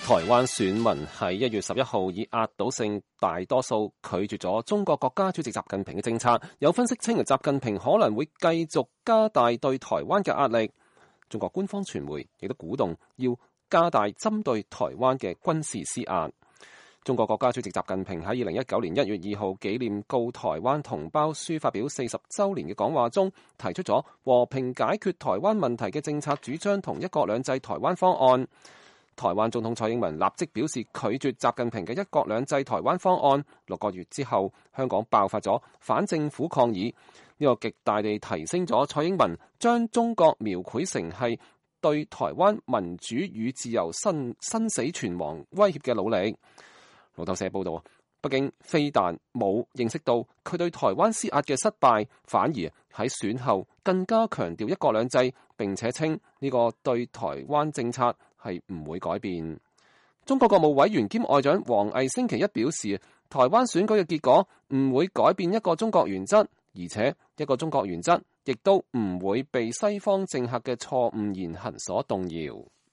台灣選民喺1月11號以壓倒性大多數拒絕咗中國國家主席習近平嘅政策。有分析稱，習近平可能會繼續加大對台灣嘅壓力。中國官方傳媒亦都鼓動要加大針對台灣嘅軍事施壓。中國國家主席習近平喺2019年1月2號紀念告台灣同胞書發表40週年嘅講話中，提出咗和平解決台灣問題嘅政策主張同一國兩制台灣方案。台灣總統蔡英文立即表示拒絕習近平嘅一國兩制台灣方案。6個月之後，香港爆發咗反政府抗議，呢個極大地提升咗蔡英文將中國描繪成係對台灣民主與自由生死存亡威脅嘅努力。路透社報道，北京非但冇認識到佢對台灣施壓嘅失敗，反而喺選後更加強調一國兩制，並且稱呢個對台灣政策係唔會改變。中國國務委員兼外長王毅星期一表示，台灣選舉嘅結果唔會改變一個中國原則，而且一個中國原則亦都唔會被西方政客嘅錯誤言行所動搖。